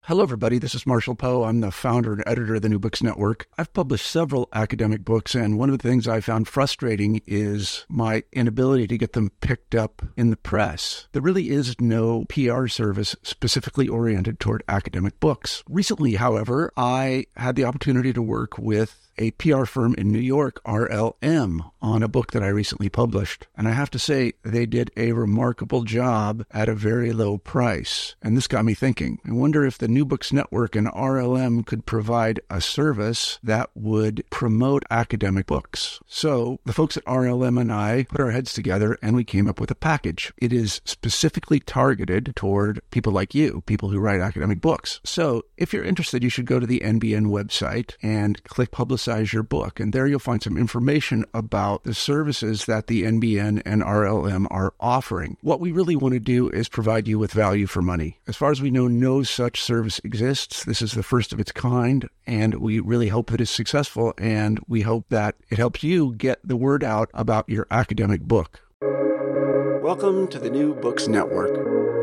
Hello, everybody. This is Marshall Poe. I'm the founder and editor of the New Books Network. I've published several academic books, and one of the things I found frustrating is my inability to get them picked up in the press. There really is no PR service specifically oriented toward academic books. Recently, however, I had the opportunity to work with a PR firm in New York, RLM, on a book that I recently published. And I have to say, they did a remarkable job at a very low price. And this got me thinking. I wonder if the New Books Network and RLM could provide a service that would promote academic books. So the folks at RLM and I put our heads together and we came up with a package. It is specifically targeted toward people like you, people who write academic books. So if you're interested, you should go to the NBN website and click Publicize Your Book. And there you'll find some information about the services that the NBN and RLM are offering. What we really want to do is provide you with value for money. As far as we know, no such service exists. This is the first of its kind, and we really hope that it's successful, and we hope that it helps you get the word out about your academic book. Welcome to the New Books Network.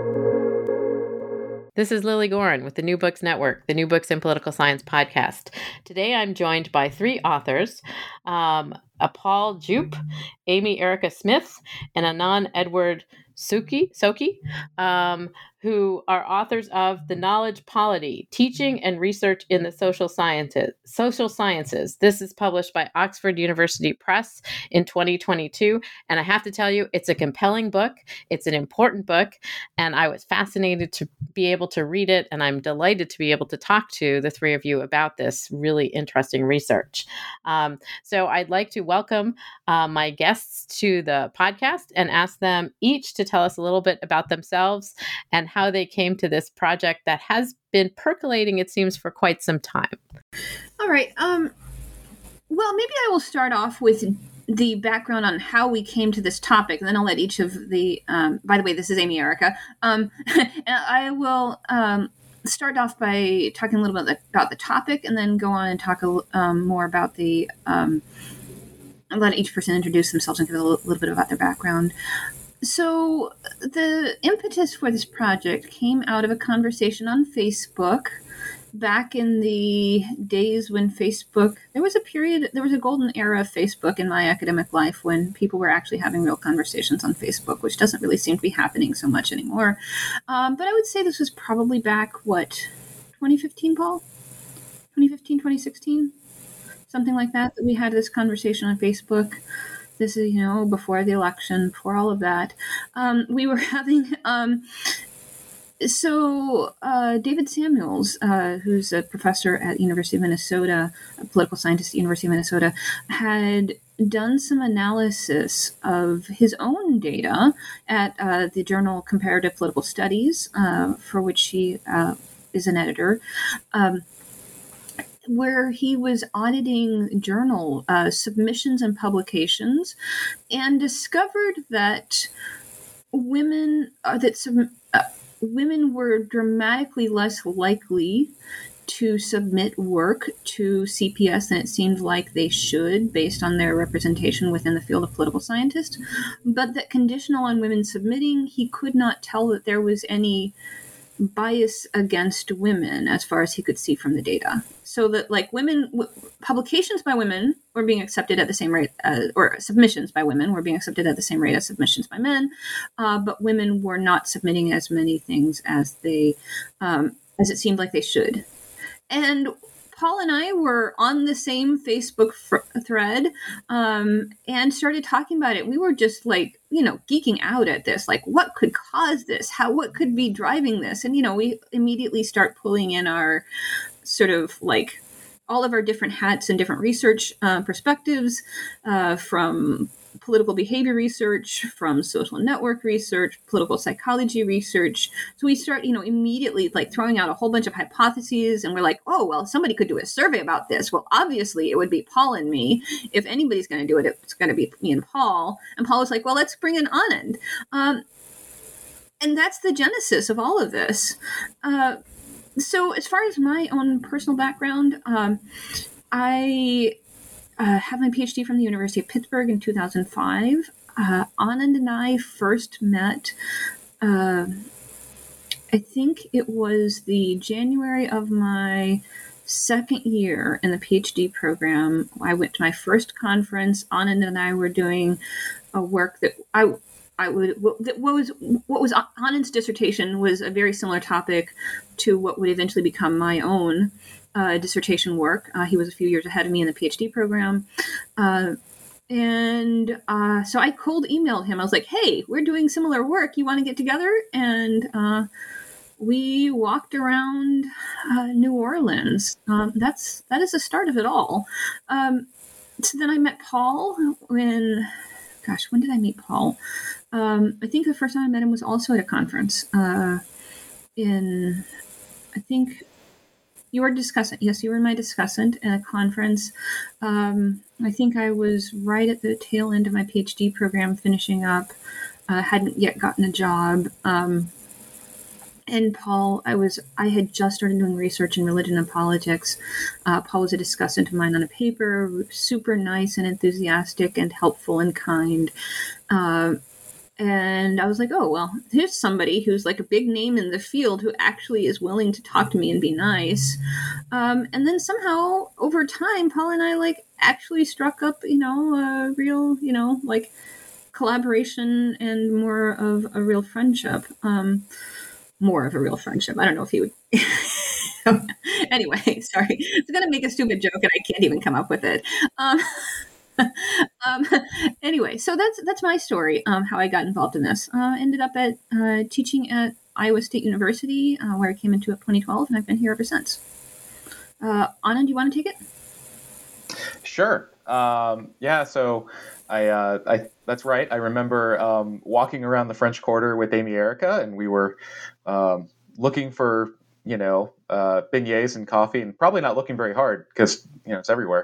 This is Lily Goren with the New Books Network, the New Books in Political Science podcast. Today I'm joined by three authors, Paul Jupe, Amy Erica Smith, and Anand Edward Soki, who are authors of The Knowledge Polity, Teaching and Research in the Social Sciences. This is published by Oxford University Press in 2022. And I have to tell you, it's a compelling book. It's an important book. And I was fascinated to be able to read it. And I'm delighted to be able to talk to the three of you about this really interesting research. So I'd like to welcome my guests to the podcast and ask them each to tell us a little bit about themselves and how they came to this project that has been percolating, it seems, for quite some time. All right. Well, maybe I will start off with the background on how we came to this topic, and then I'll let each of the, by the way, this is Amy Erica. And I will start off by talking a little bit about the topic, and then go on and talk more about the, let each person introduce themselves and give a little bit about their background. So the impetus for this project came out of a conversation on Facebook back in the days when Facebook, there was a golden era of Facebook in my academic life when people were actually having real conversations on Facebook, which doesn't really seem to be happening so much anymore. But I would say this was probably back, 2015, Paul? 2015, 2016? Something like that we had this conversation on Facebook. This is, before the election, before all of that. We were having, David Samuels, who's a professor at University of Minnesota, a political scientist at University of Minnesota, had done some analysis of his own data at the journal Comparative Political Studies, for which he is an editor, where he was auditing journal submissions and publications, and discovered that women were dramatically less likely to submit work to CPS than it seemed like they should, based on their representation within the field of political scientist. But that conditional on women submitting, he could not tell that there was any bias against women as far as he could see from the data. So that publications by women were being accepted at the same rate, or submissions by women were being accepted at the same rate as submissions by men, but women were not submitting as many things as it seemed like they should. And Paul and I were on the same Facebook thread and started talking about it. We were just geeking out at this, what could cause this? What could be driving this? And, we immediately start pulling in our sort of all of our different hats and different research perspectives, from political behavior research, from social network research, political psychology research. So we start, immediately throwing out a whole bunch of hypotheses, and we're like, oh, well, somebody could do a survey about this. Well, obviously it would be Paul and me. If anybody's going to do it, it's going to be me and Paul. And Paul was like, well, let's bring in Anand. And that's the genesis of all of this. So as far as my own personal background, I have my PhD from the University of Pittsburgh in 2005. Anand and I first met I think it was the January of my second year in the PhD program. I went to my first conference. Anand and I were doing a work that what was Anand's dissertation was a very similar topic to what would eventually become my own dissertation work. He was a few years ahead of me in the PhD program. So I cold emailed him. I was like, hey, we're doing similar work. You want to get together? And we walked around New Orleans. That is the start of it all. So then I met Paul when did I meet Paul? I think the first time I met him was also at a conference I think you were discussant. Yes, you were my discussant at a conference. I think I was right at the tail end of my PhD program, finishing up. Hadn't yet gotten a job. And Paul, I had just started doing research in religion and politics. Paul was a discussant of mine on a paper, super nice and enthusiastic and helpful and kind. And I was like, oh, well, here's somebody who's like a big name in the field who actually is willing to talk to me and be nice. And then somehow over time, Paul and I actually struck up, a real, collaboration and more of a real friendship. More of a real friendship. I don't know if he would. Anyway, sorry. I was going to make a stupid joke and I can't even come up with it. Anyway, so that's my story, how I got involved in this. Ended up at teaching at Iowa State University, where I came into it 2012, and I've been here ever since. Anand, do you want to take it? Sure. So I that's right. I remember walking around the French Quarter with Amy Erica, and we were looking for beignets and coffee, and probably not looking very hard because it's everywhere.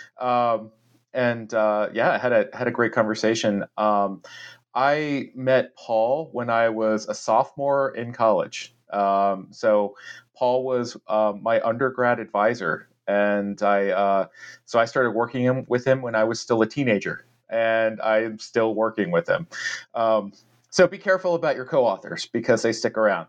I had a great conversation. I met Paul when I was a sophomore in college. So Paul was my undergrad advisor, and I started working with him when I was still a teenager, and I am still working with him. So be careful about your co-authors because they stick around.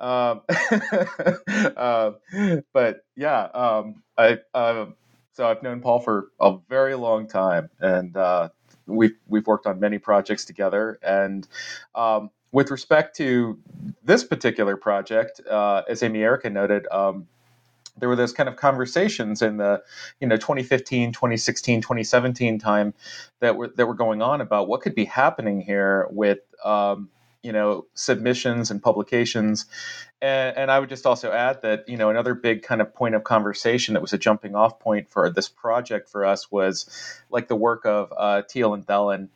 So I've known Paul for a very long time, and we've worked on many projects together. And with respect to this particular project, as Amy Erica noted, there were those kind of conversations in the 2015, 2016, 2017 time that were going on about what could be happening here with submissions and publications. And I would just also add that, another big kind of point of conversation that was a jumping off point for this project for us was like the work of Thiel and Thelen,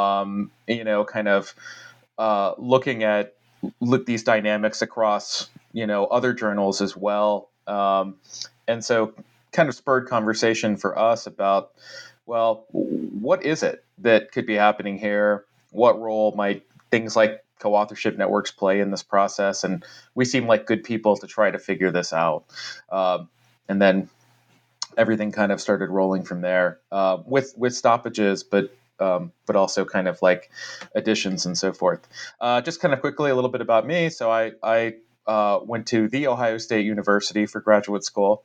looking at these dynamics across, other journals as well. And so kind of spurred conversation for us about, well, what is it that could be happening here? What role might things like co-authorship networks play in this process? And we seem like good people to try to figure this out. And then everything kind of started rolling from there, with stoppages, but also kind of like additions and so forth. Just kind of quickly, a little bit about me. So I went to The Ohio State University for graduate school.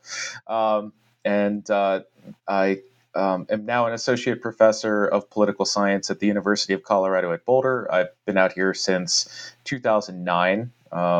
I am now an associate professor of political science at the University of Colorado at Boulder. I've been out here since 2009.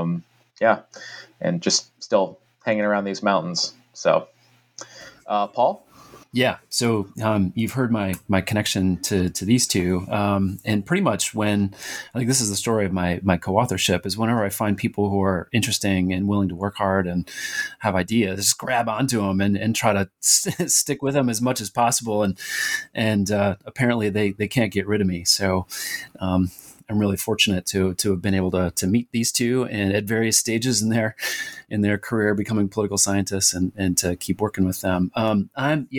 And just still hanging around these mountains. So, Paul? Yeah. So you've heard my connection to these two. And pretty much when I think this is the story of my co-authorship is whenever I find people who are interesting and willing to work hard and have ideas, just grab onto them and try to stick with them as much as possible. And apparently they can't get rid of me. So I'm really fortunate to have been able to meet these two and at various stages in their career becoming political scientists and to keep working with them. I'm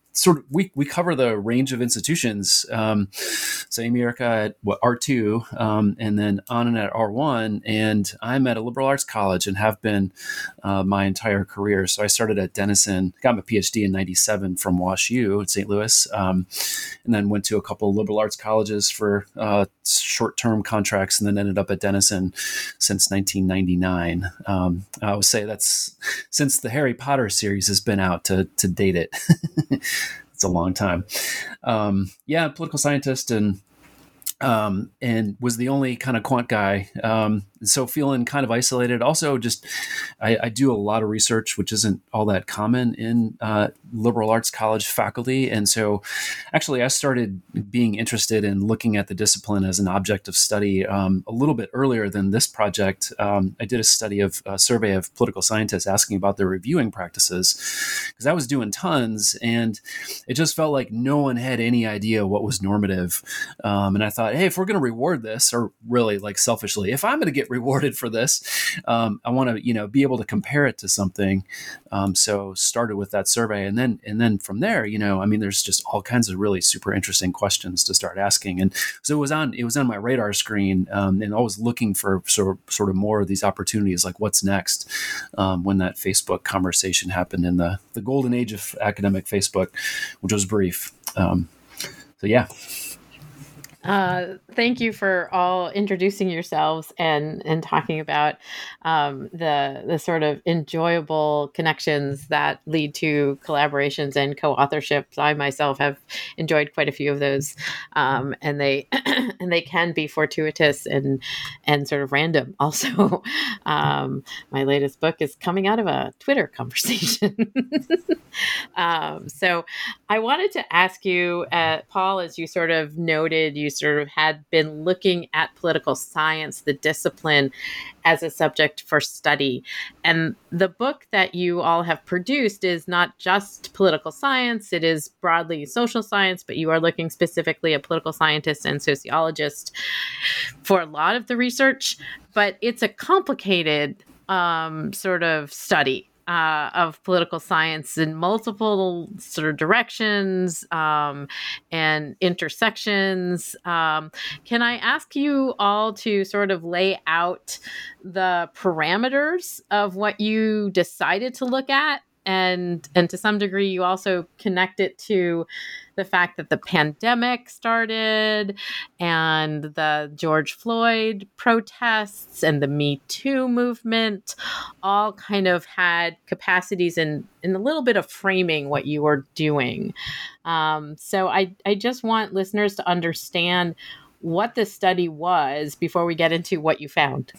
we cover the range of institutions. So Amy Erica at R2, and then Anand at R1, and I'm at a liberal arts college and have been my entire career. So I started at Denison, got my PhD in '97 from WashU at St. Louis, and then went to a couple of liberal arts colleges for short-term contracts, and then ended up at Denison since 1999. I would say that's since the Harry Potter series has been out to date it. It's a long time. Political scientist and was the only kind of quant guy. So feeling kind of isolated. Also, just I do a lot of research, which isn't all that common in liberal arts college faculty. And so actually I started being interested in looking at the discipline as an object of study a little bit earlier than this project. I did a survey of political scientists asking about their reviewing practices, because I was doing tons and it just felt like no one had any idea what was normative. And I thought, hey, if we're going to reward this, or really like selfishly, if I'm going to get rewarded for this, I want to, be able to compare it to something. So started with that survey, and then from there, there's just all kinds of really super interesting questions to start asking. And so it was on my radar screen, and always looking for sort of more of these opportunities, like what's next, when that Facebook conversation happened in the golden age of academic Facebook, which was brief. So yeah. Thank you for all introducing yourselves and talking about the sort of enjoyable connections that lead to collaborations and co-authorships. I myself have enjoyed quite a few of those, and they and they can be fortuitous and sort of random. Also, my latest book is coming out of a Twitter conversation. So I wanted to ask you, Paul, as you sort of noted, you sort of had been looking at political science, the discipline, as a subject for study. And the book that you all have produced is not just political science, it is broadly social science, but you are looking specifically at political scientists and sociologists for a lot of the research. But it's a complicated sort of study of political science in multiple sort of directions and intersections. Can I ask you all to sort of lay out the parameters of what you decided to look at? And to some degree, you also connect it to the fact that the pandemic started and the George Floyd protests and the Me Too movement all kind of had capacities in a little bit of framing what you were doing. So I just want listeners to understand what the study was before we get into what you found.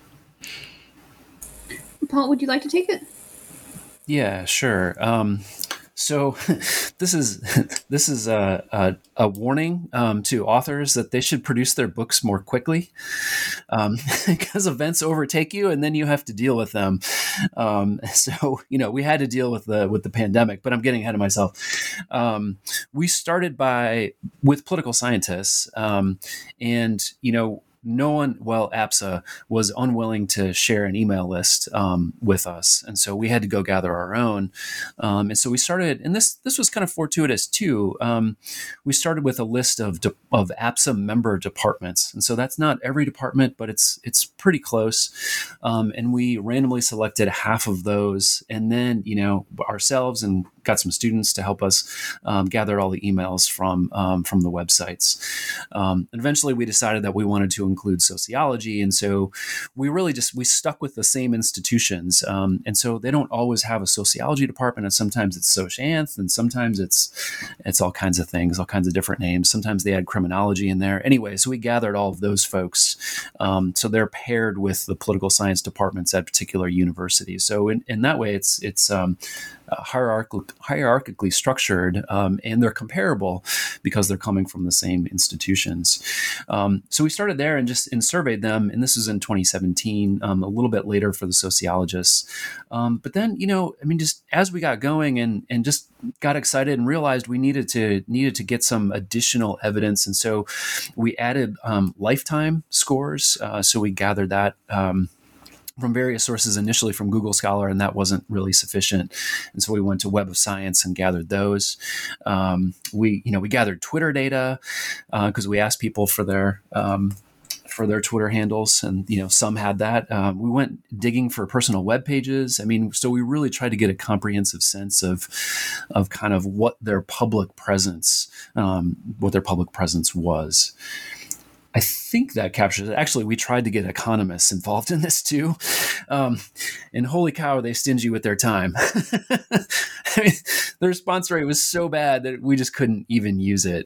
Paul, would you like to take it? Yeah, sure. So this is a warning to authors that they should produce their books more quickly, because events overtake you and then you have to deal with them. So we had to deal with the pandemic, but I'm getting ahead of myself. We started with political scientists, and no one, APSA was unwilling to share an email list with us. And so we had to go gather our own. And so we started, and this was kind of fortuitous too. We started with a list of APSA member departments. And so that's not every department, but it's pretty close. And we randomly selected half of those, and then, ourselves, and got some students to help us gather all the emails from the websites. And eventually we decided that we wanted to include sociology. And so we really we stuck with the same institutions. And so they don't always have a sociology department, and sometimes it's SocAnth, and sometimes it's all kinds of things, all kinds of different names. Sometimes they add criminology in there. Anyway, so we gathered all of those folks. So they're paired with the political science departments at particular universities. So in that way, it's hierarchically structured, and they're comparable because they're coming from the same institutions. So we started there and surveyed them, and this was in 2017, a little bit later for the sociologists. But then, just as we got going and just got excited and realized we needed to get some additional evidence, and so we added lifetime scores. So we gathered that. from various sources, initially from Google Scholar, and that wasn't really sufficient. And so we went to Web of Science and gathered those. We gathered Twitter data because we asked people for their Twitter handles, and some had that. We went digging for personal web pages. I mean, so we really tried to get a comprehensive sense of kind of what their public presence was. I think that captures it. Actually, we tried to get economists involved in this too. And holy cow, are they stingy with their time. I mean, the response rate was so bad that we just couldn't even use it.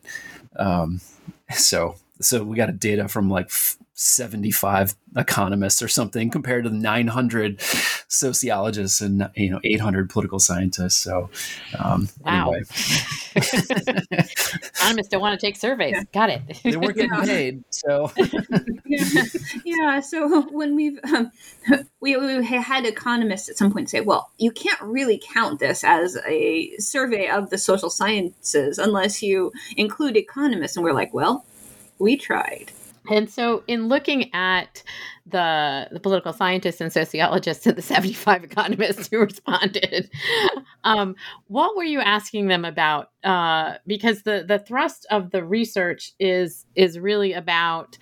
So we got data from like 75 economists or something compared to the 900 sociologists and 800 political scientists. So wow. Anyway. Economists don't want to take surveys. Yeah. Got it. They weren't getting paid. So yeah. So when we had economists at some point say, well, you can't really count this as a survey of the social sciences unless you include economists. And we're like, well, we tried. And so in looking at the political scientists and sociologists and the 75 economists who responded, what were you asking them about? Because the thrust of the research is really about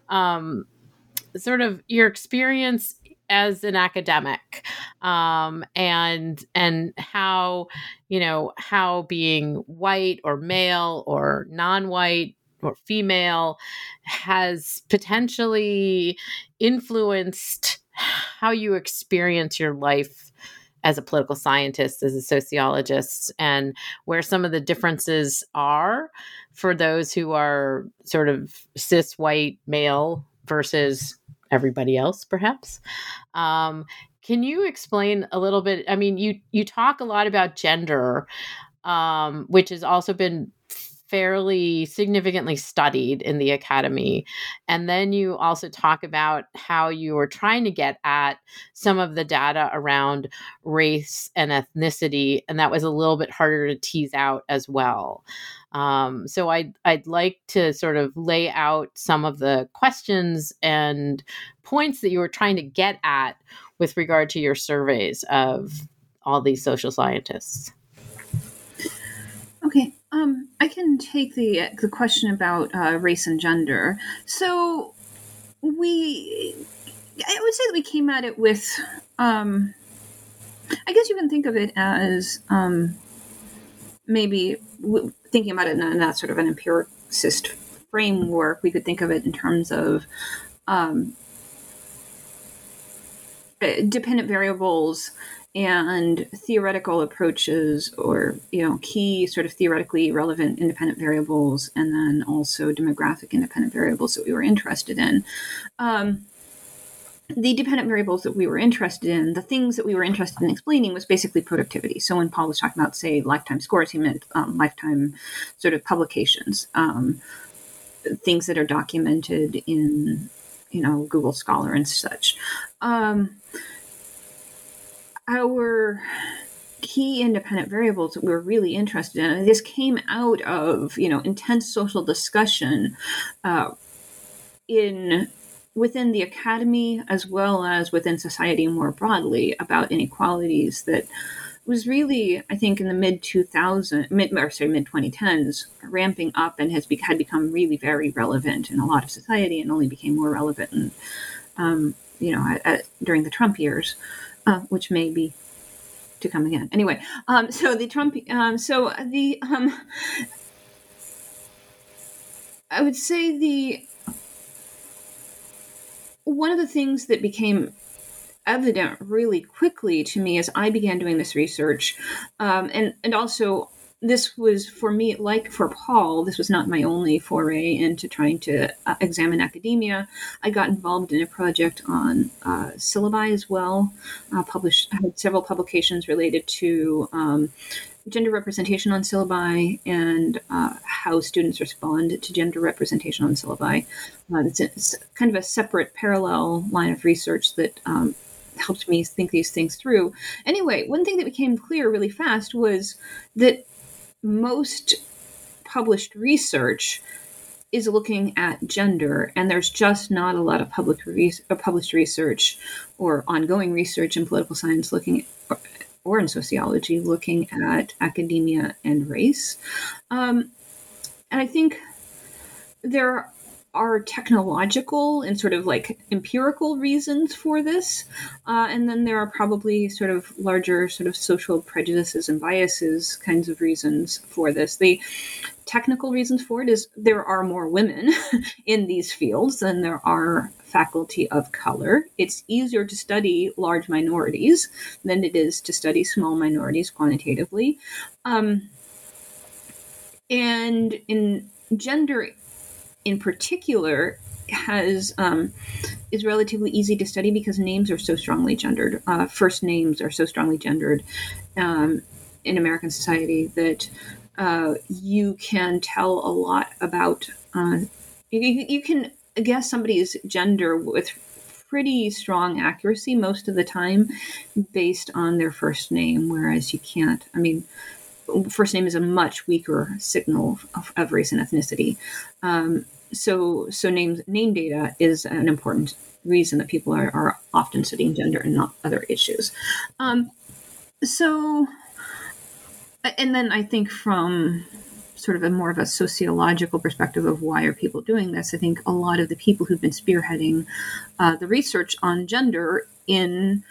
sort of your experience as an academic, and how being white or male or non-white or female has potentially influenced how you experience your life as a political scientist, as a sociologist, and where some of the differences are for those who are sort of cis white male versus everybody else, perhaps. Can you explain a little bit? I mean, you talk a lot about gender, which has also been fairly significantly studied in the academy. And then you also talk about how you were trying to get at some of the data around race and ethnicity, and that was a little bit harder to tease out as well. So I'd like to sort of lay out some of the questions and points that you were trying to get at with regard to your surveys of all these social scientists. Okay. I can take the question about race and gender. So I would say that we came at it with, I guess you can think of it as maybe thinking about it in that sort of an empiricist framework. We could think of it in terms of dependent variables and theoretical approaches, or key sort of theoretically relevant independent variables, and then also demographic independent variables that we were interested in. The dependent variables that we were interested in, the things that we were interested in explaining, was basically productivity. So when Paul was talking about, say, lifetime scores, he meant lifetime sort of publications, things that are documented in Google Scholar and such. Our key independent variables that we were really interested in, and this came out of intense social discussion within the academy as well as within society more broadly, about inequalities that was really, I think, in the mid 2010s ramping up and had become really very relevant in a lot of society, and only became more relevant during the Trump years. Which may be to come again. Anyway, so the Trump, I would say one of the things that became evident really quickly to me as I began doing this research, and also this was, for me, like for Paul, this was not my only foray into trying to examine academia. I got involved in a project on syllabi as well. I had several publications related to gender representation on syllabi and how students respond to gender representation on syllabi. It's kind of a separate parallel line of research that helped me think these things through. Anyway, one thing that became clear really fast was that most published research is looking at gender, and there's just not a lot of published research or ongoing research in political science looking at, or in sociology looking at academia and race. And I think there are technological and sort of like empirical reasons for this. And then there are probably sort of larger sort of social prejudices and biases kinds of reasons for this. The technical reasons for it is there are more women in these fields than there are faculty of color. It's easier to study large minorities than it is to study small minorities quantitatively. And in gender in particular is relatively easy to study because names are so strongly gendered. First names are so strongly gendered in American society that you can tell a lot about. You can guess somebody's gender with pretty strong accuracy most of the time based on their first name, whereas you can't. I mean, first name is a much weaker signal of race and ethnicity. So name data is an important reason that people are often studying gender and not other issues. And then I think from sort of a more of a sociological perspective of why are people doing this, I think a lot of the people who've been spearheading the research on gender in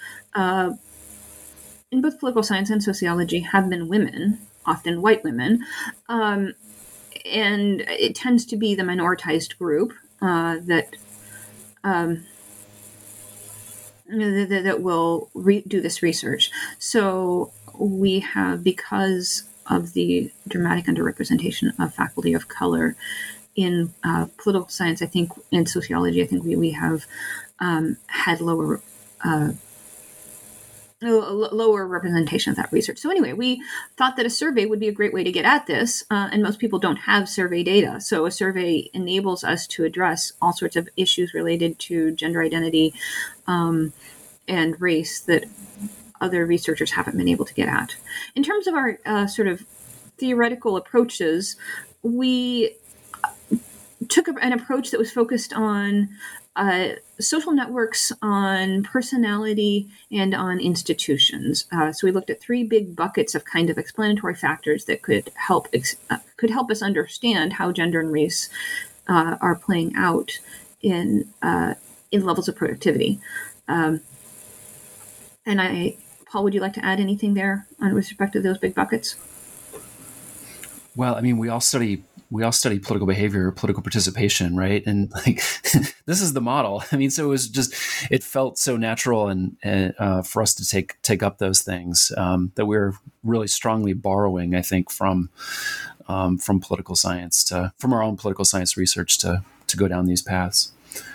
both political science and sociology have been women, often white women. And it tends to be the minoritized group that will do this research. So we have, because of the dramatic underrepresentation of faculty of color in political science, I think, in sociology, I think we have had lower representation of that research. So anyway, we thought that a survey would be a great way to get at this, and most people don't have survey data. So a survey enables us to address all sorts of issues related to gender identity and race that other researchers haven't been able to get at. In terms of our sort of theoretical approaches, we took an approach that was focused on social networks, on personality, and on institutions. So we looked at three big buckets of kind of explanatory factors that could help us understand how gender and race are playing out in levels of productivity. And Paul, would you like to add anything there with respect to those big buckets? Well, I mean, we all study political behavior, political participation, right? And like, this is the model. I mean, so it felt so natural and for us to take up those things that we're really strongly borrowing, I think, from political science from our own political science research to go down these paths.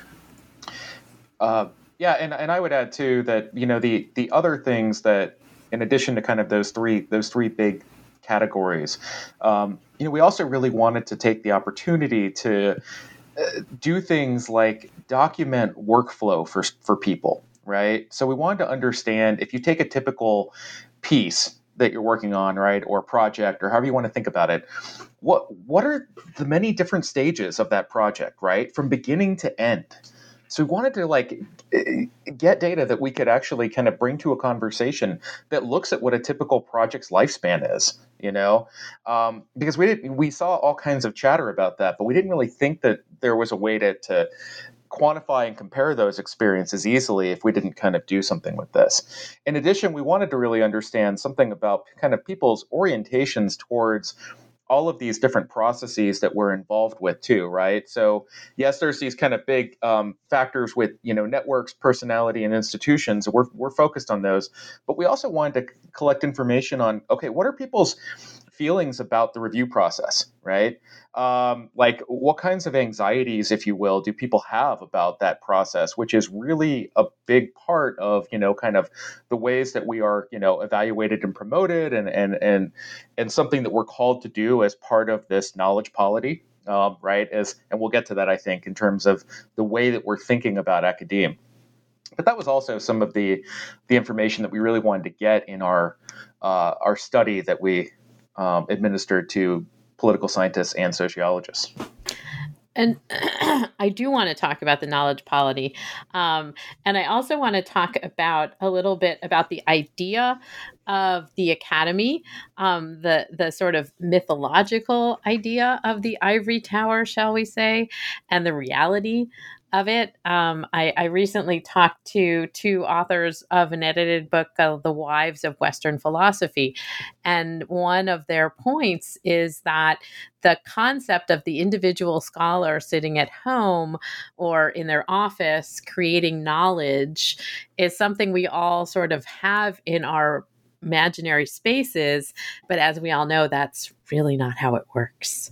Yeah, and I would add too that, you know, the other things that, in addition to kind of those three big categories, you know, we also really wanted to take the opportunity to do things like document workflow for people, right? So we wanted to understand, if you take a typical piece that you're working on, right, or project, or however you want to think about it, what are the many different stages of that project, right, from beginning to end? So we wanted to get data that we could actually kind of bring to a conversation that looks at what a typical project's lifespan is, you know, because we saw all kinds of chatter about that, but we didn't really think that there was a way to quantify and compare those experiences easily if we didn't kind of do something with this. In addition, we wanted to really understand something about kind of people's orientations towards all of these different processes that we're involved with too, right? So yes, there's these kind of big factors with, you know, networks, personality, and institutions. We're focused on those, but we also wanted to collect information on, okay, what are people's feelings about the review process, right? Like what kinds of anxieties, if you will, do people have about that process, which is really a big part of, you know, kind of the ways that we are, you know, evaluated and promoted and something that we're called to do as part of this knowledge polity, right? And we'll get to that, I think, in terms of the way that we're thinking about academia. But that was also some of the information that we really wanted to get in our study that we administered to political scientists and sociologists. And I do want to talk about the knowledge polity. And I also want to talk about a little bit about the idea of the academy, the sort of mythological idea of the ivory tower, shall we say, and the reality of it. I recently talked to two authors of an edited book, The Wives of Western Philosophy. And one of their points is that the concept of the individual scholar sitting at home or in their office creating knowledge is something we all sort of have in our imaginary spaces, but as we all know, that's really not how it works.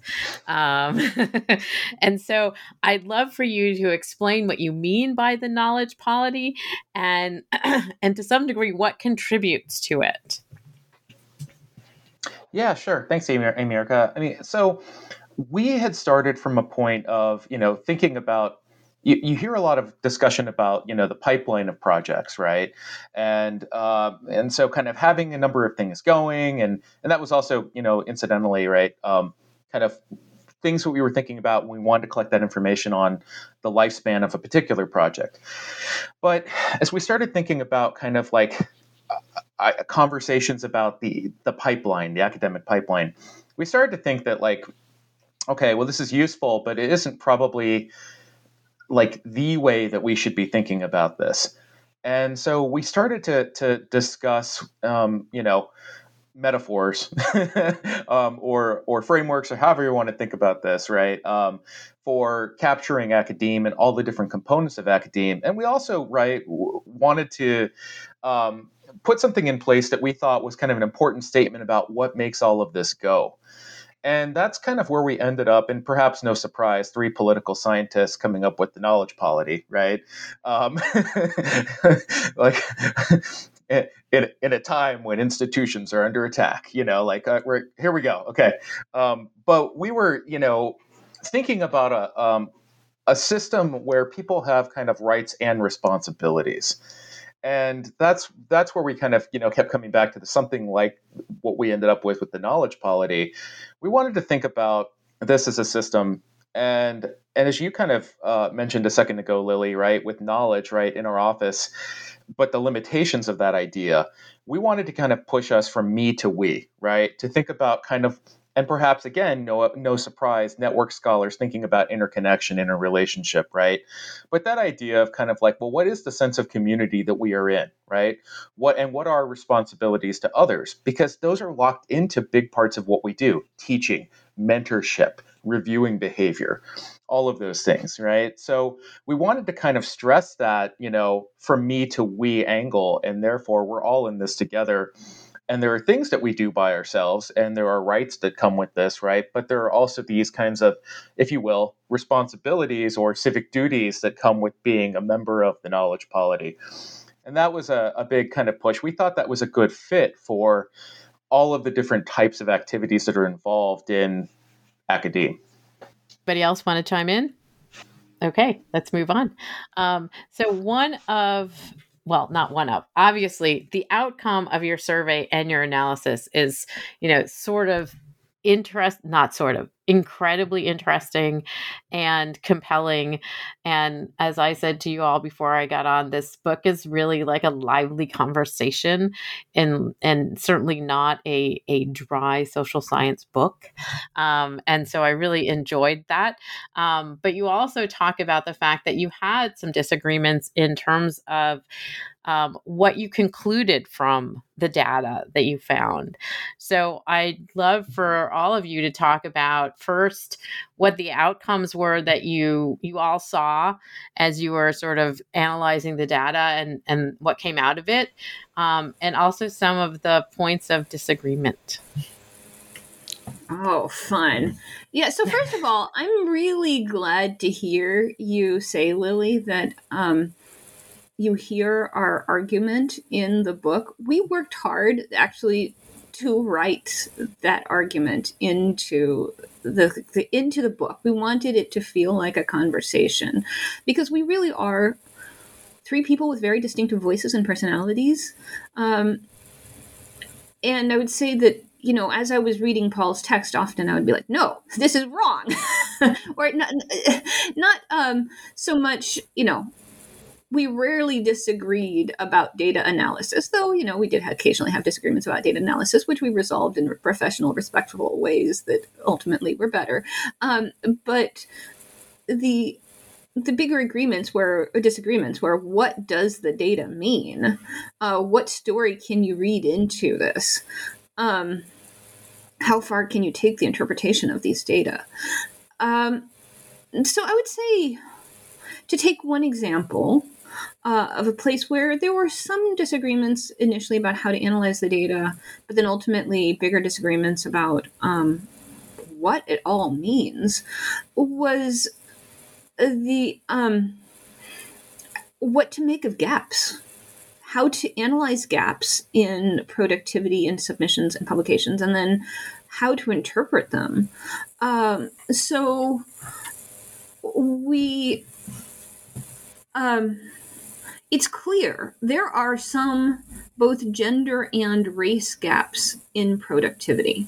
And so I'd love for you to explain what you mean by the knowledge polity and to some degree what contributes to it. Yeah, sure. Thanks, America. I mean, so we had started from a point of, thinking about, you hear a lot of discussion about, the pipeline of projects, right? And so kind of having a number of things going, and that was also, incidentally, right, kind of things that we were thinking about when we wanted to collect that information on the lifespan of a particular project. But as we started thinking about kind of like conversations about the pipeline, the academic pipeline, we started to think that like, okay, well, this is useful, but it isn't probably like the way that we should be thinking about this. And so we started to discuss, metaphors or frameworks, or however you want to think about this, right? For capturing academe and all the different components of academe. And we also, right, wanted to put something in place that we thought was kind of an important statement about what makes all of this go. And that's kind of where we ended up, and perhaps no surprise, 3 political scientists coming up with the knowledge polity, right? Like in a time when institutions are under attack, here we go. Okay. But we were, thinking about a system where people have kind of rights and responsibilities. And that's where we kind of, kept coming back to something like what we ended up with the knowledge polity. We wanted to think about this as a system. And as you kind of mentioned a second ago, Lily, right, with knowledge, right, in our office, but the limitations of that idea, we wanted to kind of push us from me to we, right, to think about kind of, and perhaps, again, no surprise, network scholars thinking about interconnection, interrelationship, right? But that idea of kind of like, well, what is the sense of community that we are in, right? What are our responsibilities to others? Because those are locked into big parts of what we do: teaching, mentorship, reviewing behavior, all of those things, right? So we wanted to kind of stress that, from me to we angle, and therefore we're all in this together. And there are things that we do by ourselves, and there are rights that come with this, right? But there are also these kinds of, if you will, responsibilities or civic duties that come with being a member of the knowledge polity. And that was a big kind of push. We thought that was a good fit for all of the different types of activities that are involved in academia. Anybody else want to chime in? Okay, let's move on. Obviously the outcome of your survey and your analysis is, incredibly interesting and compelling. And as I said to you all before I got on, this book is really like a lively conversation and certainly not a dry social science book. And so I really enjoyed that. But you also talk about the fact that you had some disagreements in terms of what you concluded from the data that you found. So I'd love for all of you to talk about first what the outcomes were that you all saw as you were sort of analyzing the data and what came out of it, and also some of the points of disagreement. Oh, fun. Yeah, so first of all, I'm really glad to hear you say, Lily, that you hear our argument in the book. We worked hard, actually, to write that argument into the book. We wanted it to feel like a conversation, because we really are 3 people with very distinctive voices and personalities. And I would say that, as I was reading Paul's text, often I would be like, no, this is wrong. or not so much, we rarely disagreed about data analysis, though, we did occasionally have disagreements about data analysis, which we resolved in professional, respectful ways that ultimately were better. But the bigger disagreements were, what does the data mean? What story can you read into this? How far can you take the interpretation of these data? So I would say, to take one example of a place where there were some disagreements initially about how to analyze the data, but then ultimately bigger disagreements about what it all means, was the what to make of gaps, how to analyze gaps in productivity in submissions and publications, and then how to interpret them. So we, it's clear there are some both gender and race gaps in productivity.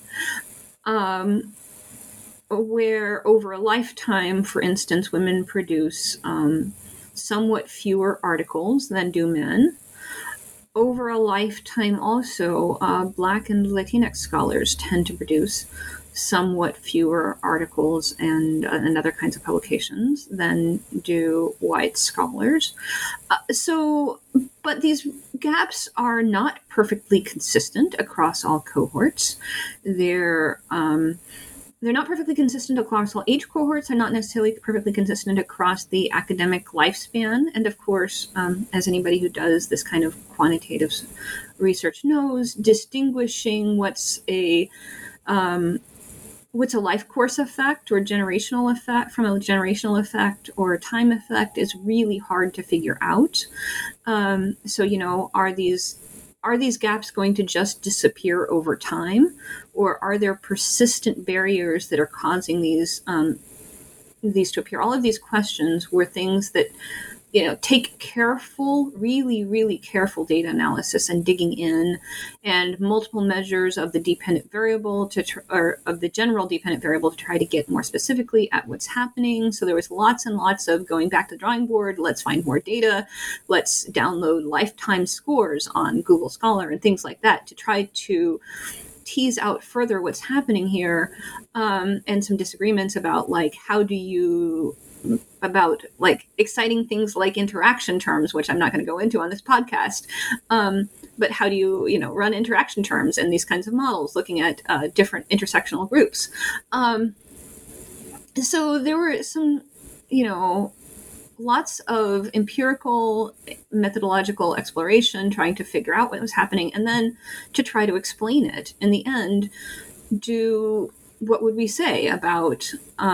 Where over a lifetime, for instance, women produce somewhat fewer articles than do men. Over a lifetime also, Black and Latinx scholars tend to produce somewhat fewer articles and other kinds of publications than do white scholars. But these gaps are not perfectly consistent across all cohorts. They're not perfectly consistent across all age cohorts. They're not necessarily perfectly consistent across the academic lifespan. And of course, as anybody who does this kind of quantitative research knows, distinguishing what's a life course effect or generational effect from a generational effect or a time effect is really hard to figure out. So, are these gaps going to just disappear over time, or are there persistent barriers that are causing these to appear? All of these questions were things that, take careful, really, really careful data analysis and digging in, and multiple measures of the dependent variable or of the general dependent variable to try to get more specifically at what's happening. So there was lots and lots of going back to the drawing board. Let's find more data. Let's download lifetime scores on Google Scholar and things like that to try to tease out further what's happening here, and some disagreements about exciting things like interaction terms, which I'm not going to go into on this podcast. But how do you, run interaction terms and these kinds of models, looking at different intersectional groups? So there were some, lots of empirical methodological exploration, trying to figure out what was happening, and then to try to explain it. In the end, what would we say about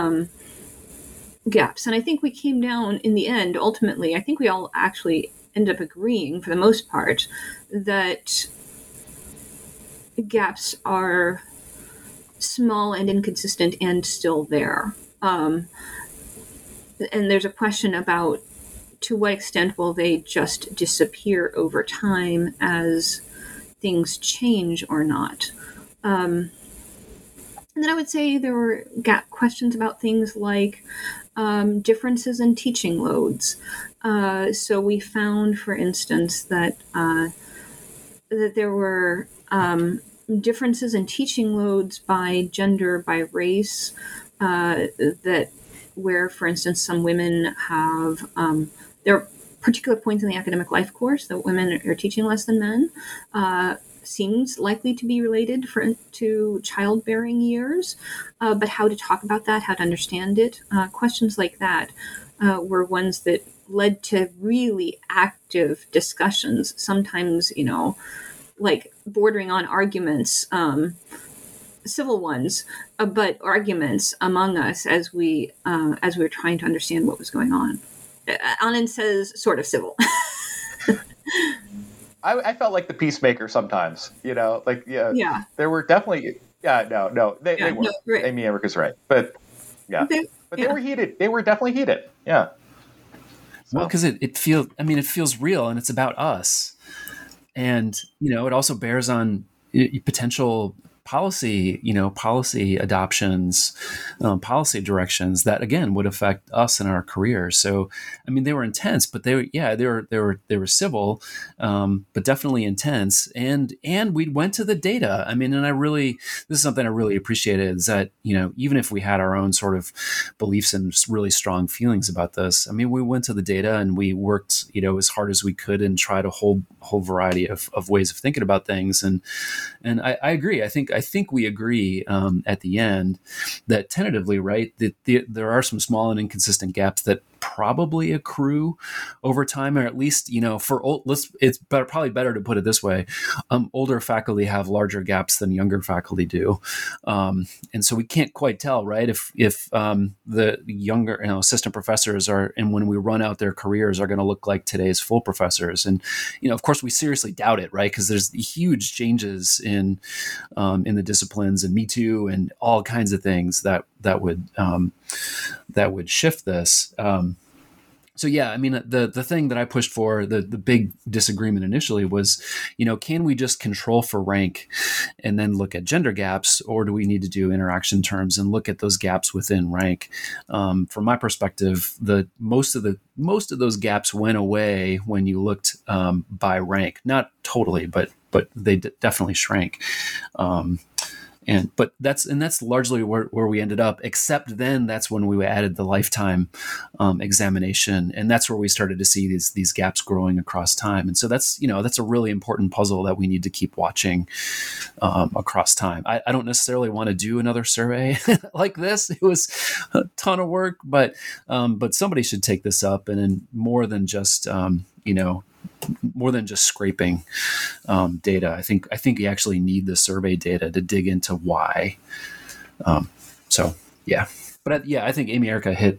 gaps? And I think we came down in the end, ultimately, I think we all actually ended up agreeing for the most part that gaps are small and inconsistent and still there. And there's a question about to what extent will they just disappear over time as things change or not. And then I would say there were gap questions about things like differences in teaching loads. So we found, for instance, that there were differences in teaching loads by gender, by race, where, for instance, some women have, there are particular points in the academic life course that women are teaching less than men. Seems likely to be related to childbearing years, but how to talk about that, how to understand it, questions like that were ones that led to really active discussions, sometimes, like bordering on arguments, civil ones, but arguments among us as we were trying to understand what was going on. Anand says sort of civil. I felt like the peacemaker sometimes, Yeah. There were definitely, they were. No, right. Amy Erica's right. But they were heated. They were definitely heated. Yeah. So. Well, because it feels real, and it's about us. And, it also bears on potential policy adoptions, policy directions that again would affect us and our careers. So, I mean, they were intense, but they were civil, but definitely intense. And we went to the data. I mean, and this is something I really appreciated, is that, even if we had our own sort of beliefs and really strong feelings about this, I mean, we went to the data and we worked, as hard as we could and try to whole variety of ways of thinking about things. And I agree. I think we agree at the end that tentatively, right, that there are some small and inconsistent gaps that probably accrue over time, or at least, it's probably better to put it this way. Older faculty have larger gaps than younger faculty do. And so we can't quite tell, right, if the younger assistant professors are, and when we run out their careers, are going to look like today's full professors. And, of course, we seriously doubt it, right, because there's huge changes in the disciplines, and Me Too and all kinds of things that would shift this. So yeah, I mean, the thing that I pushed for, the big disagreement initially was, can we just control for rank and then look at gender gaps, or do we need to do interaction terms and look at those gaps within rank? From my perspective, most of those gaps went away when you looked by rank, not totally, but they definitely shrank. But that's largely where we ended up, except then that's when we added the lifetime examination, and that's where we started to see these gaps growing across time. And so that's a really important puzzle that we need to keep watching across time. I don't necessarily want to do another survey like this. It was a ton of work, but somebody should take this up, and more than just scraping data. I think you actually need the survey data to dig into why. So yeah, but I think Amy Erica hit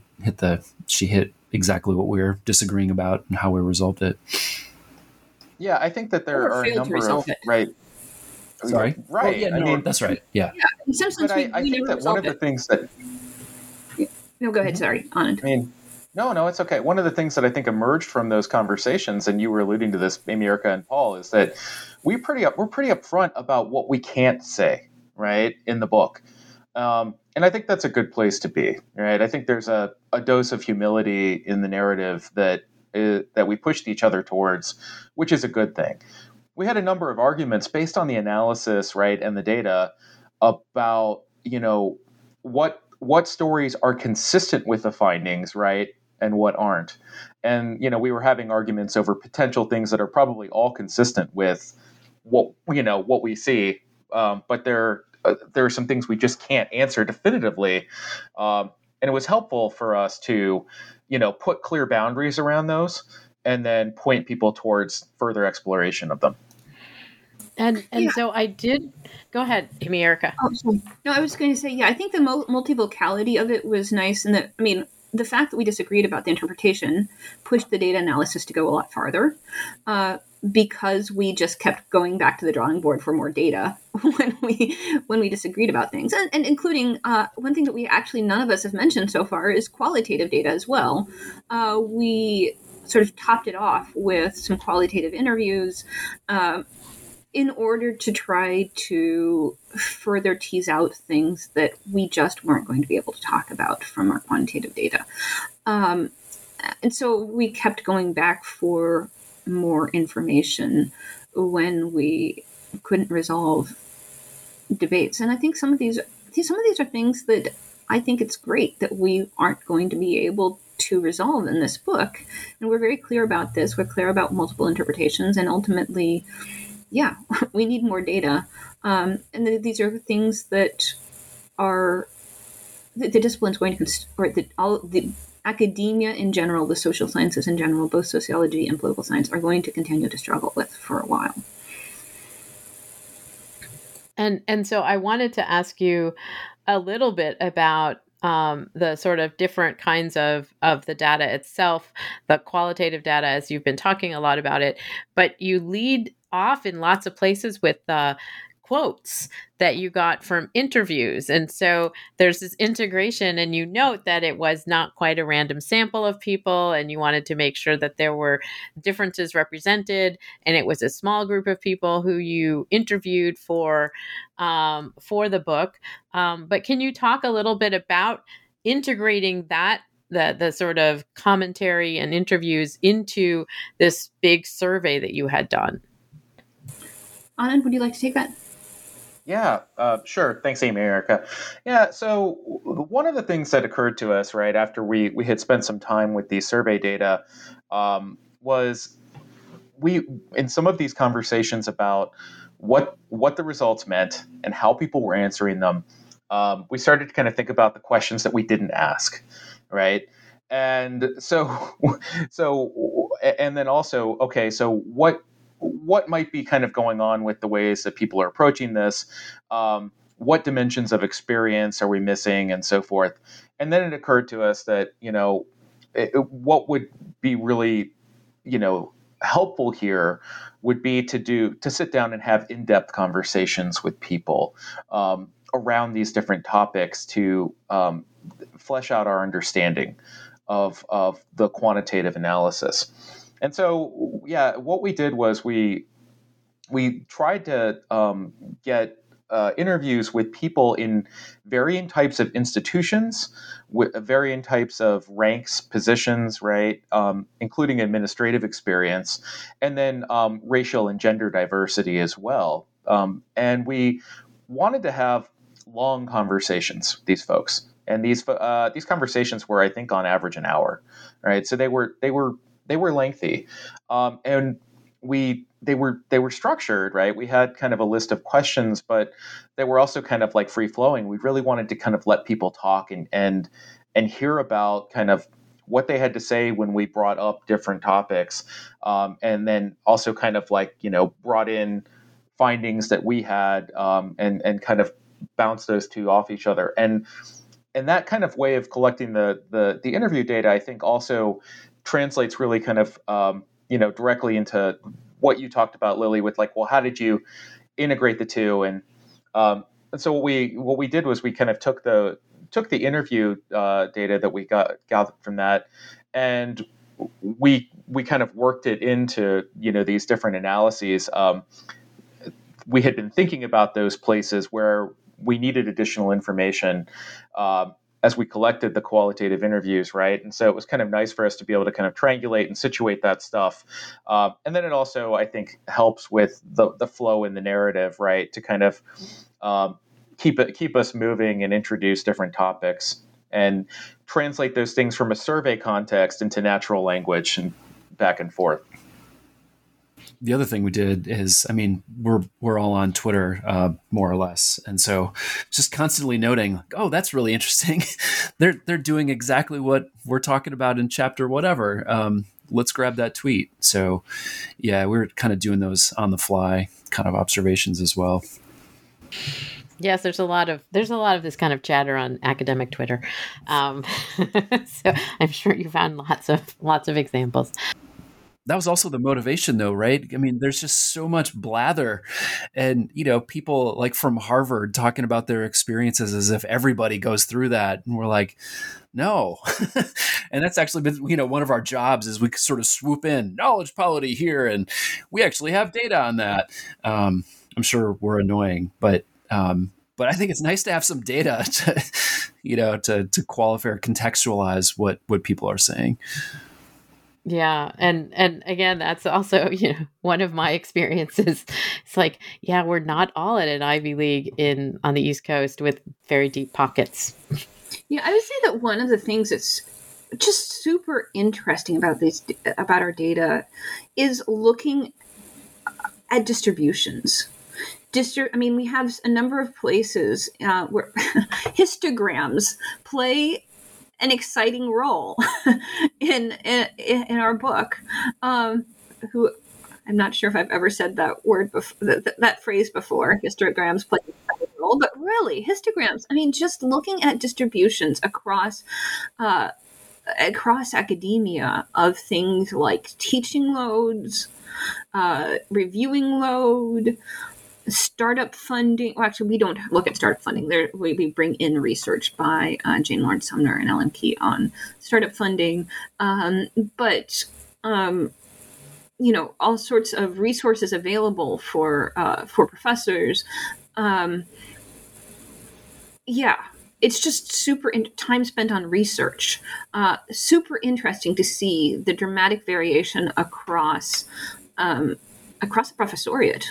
exactly what we were disagreeing about and how we resolved it. Yeah, I think that there are a number of right. Sorry. Right. Oh, yeah, no, that's right. Yeah. In some sense, I think that one of the things that. No, go ahead. Sorry, Anand. I mean, no, it's okay. One of the things that I think emerged from those conversations, and you were alluding to this, Amy Erica and Paul, is that we're pretty upfront about what we can't say, right, in the book. And I think that's a good place to be, right? I think there's a dose of humility in the narrative that we pushed each other towards, which is a good thing. We had a number of arguments based on the analysis, right, and the data about, what stories are consistent with the findings, right, and what aren't. And, we were having arguments over potential things that are probably all consistent with what we see. But there are some things we just can't answer definitively. And it was helpful for us to, put clear boundaries around those and then point people towards further exploration of them. And so I did. Go ahead, Amy Erica. Oh, sorry. No, I was going to say, I think the multivocality of it was nice, and that, the fact that we disagreed about the interpretation pushed the data analysis to go a lot farther, because we just kept going back to the drawing board for more data when we disagreed about things, and including one thing that we actually none of us have mentioned so far is qualitative data as well. We sort of topped it off with some qualitative interviews. In order to try to further tease out things that we just weren't going to be able to talk about from our quantitative data. And so we kept going back for more information when we couldn't resolve debates. And I think some of these are things that I think it's great that we aren't going to be able to resolve in this book. And we're very clear about this. We're clear about multiple interpretations, and ultimately, we need more data. And these are things that are the discipline's going to, or the academia in general, the social sciences in general, both sociology and political science, are going to continue to struggle with for a while. And so I wanted to ask you a little bit about the sort of different kinds of the data itself, the qualitative data, as you've been talking a lot about it, but you lead off in lots of places with quotes that you got from interviews. And so there's this integration, and you note that it was not quite a random sample of people, and you wanted to make sure that there were differences represented, and it was a small group of people who you interviewed for the book. But can you talk a little bit about integrating that, the sort of commentary and interviews into this big survey that you had done? Anand, would you like to take that? Yeah, sure. Thanks, Amy, Erica. Yeah, so one of the things that occurred to us right after we had spent some time with these survey data was we, in some of these conversations about what the results meant and how people were answering them, we started to kind of think about the questions that we didn't ask, right? And and then also, okay, so what might be kind of going on with the ways that people are approaching this? What dimensions of experience are we missing, and so forth? And then it occurred to us that, what would be really, helpful here would be to sit down and have in-depth conversations with people around these different topics to flesh out our understanding of the quantitative analysis. And so, yeah, what we did was we tried to get interviews with people in varying types of institutions, with varying types of ranks, positions, right, including administrative experience, and then racial and gender diversity as well. And we wanted to have long conversations with these folks, and these conversations were, I think, on average an hour, right? So they were lengthy, and they were structured, right? We had kind of a list of questions, but they were also kind of like free flowing. We really wanted to kind of let people talk and hear about kind of what they had to say when we brought up different topics, and then also kind of like, brought in findings that we had, and kind of bounce those two off each other. And that kind of way of collecting the interview data, I think, also translates really kind of directly into what you talked about, Lily, with like, well, how did you integrate the two? And so what we did was we kind of took the interview data that we gathered from that, and we kind of worked it into these different analyses. We had been thinking about those places where we needed additional information as we collected the qualitative interviews, right? And so it was kind of nice for us to be able to kind of triangulate and situate that stuff. And then it also, I think, helps with the flow in the narrative, right? To kind of keep us moving and introduce different topics and translate those things from a survey context into natural language and back and forth. The other thing we did is, I mean, we're all on Twitter, more or less, and so just constantly noting, like, oh, that's really interesting. they're doing exactly what we're talking about in chapter whatever. Let's grab that tweet. So, yeah, we're kind of doing those on the fly kind of observations as well. Yes, there's a lot of this kind of chatter on academic Twitter, so I'm sure you found lots of examples. That was also the motivation, though, right? I mean, there's just so much blather, and people like from Harvard talking about their experiences as if everybody goes through that, and we're like, no. And that's actually been, one of our jobs is we sort of swoop in knowledge polity here, and we actually have data on that. I'm sure we're annoying, but I think it's nice to have some data to qualify or contextualize what people are saying. Yeah. And again, that's also, one of my experiences. It's like, yeah, we're not all at an Ivy League on the East Coast with very deep pockets. Yeah, I would say that one of the things that's just super interesting about our data is looking at distributions. We have a number of places where histograms play an exciting role in our book. Who I'm not sure if I've ever said that word before, that phrase before. Histograms play an exciting role, but really, histograms. Just looking at distributions across academia of things like teaching loads, reviewing load, startup funding. Well, actually, we don't look at startup funding. We bring in research by Jane Lawrence Sumner and Ellen Key on startup funding, but all sorts of resources available for professors. It's just time spent on research. Super interesting to see the dramatic variation across the professoriate.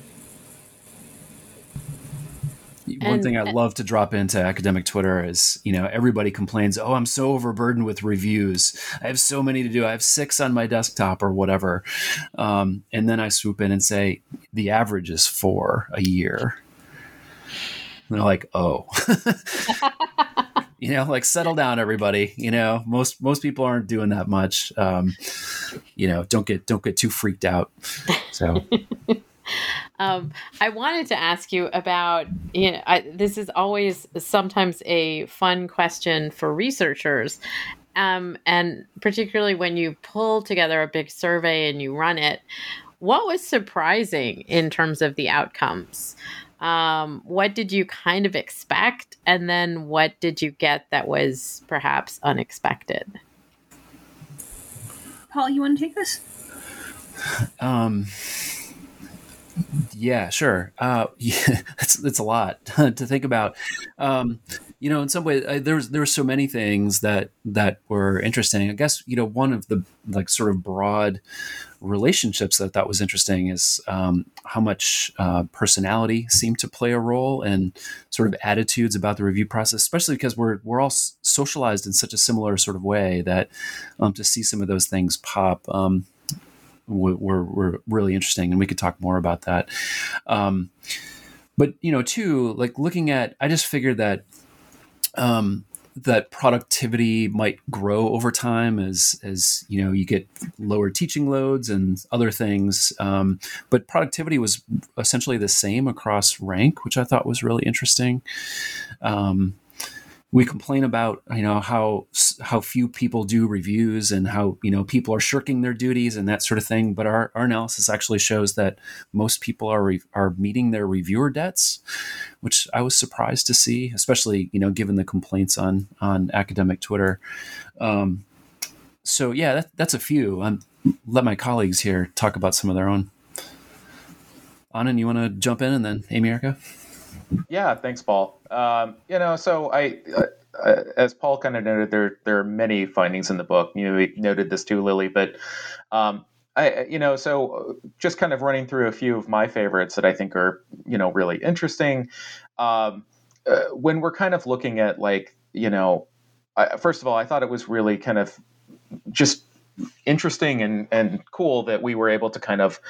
One thing I love to drop into academic Twitter is, everybody complains, oh, I'm so overburdened with reviews. I have so many to do. I have 6 on my desktop or whatever. And then I swoop in and say, the average is 4 a year. And they're like, oh, settle down, everybody. Most people aren't doing that much. Don't get too freaked out. So. I wanted to ask you about, this is always sometimes a fun question for researchers. And particularly when you pull together a big survey and you run it, what was surprising in terms of the outcomes? What did you kind of expect? And then what did you get that was perhaps unexpected? Paul, you want to take this? Yeah, sure. It's a lot to think about. In some ways, there were so many things that were interesting. I guess one of the sort of broad relationships that I thought was interesting is how much personality seemed to play a role and sort of attitudes about the review process, especially because we're all socialized in such a similar sort of way that to see some of those things pop. Were really interesting, and we could talk more about that. But too, looking at, I just figured that that productivity might grow over time as you get lower teaching loads and other things. But productivity was essentially the same across rank, which I thought was really interesting. We complain about how few people do reviews and how people are shirking their duties and that sort of thing. But our analysis actually shows that most people are meeting their reviewer debts, which I was surprised to see, especially given the complaints on academic Twitter. So yeah, that's a few. Let my colleagues here talk about some of their own. Anand, you want to jump in, and then Amy Erica? Yeah, thanks, Paul. So I, as Paul kind of noted, there are many findings in the book. We noted this too, Lily, but so just kind of running through a few of my favorites that I think are really interesting. When we're kind of looking at first of all, I thought it was really kind of just interesting and cool that we were able to kind of